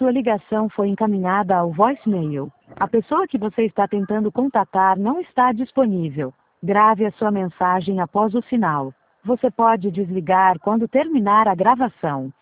sua ligação foi encaminhada ao voicemail. A pessoa que você está tentando contatar não está disponível. Grave a sua mensagem após o sinal. Você pode desligar quando terminar a gravação.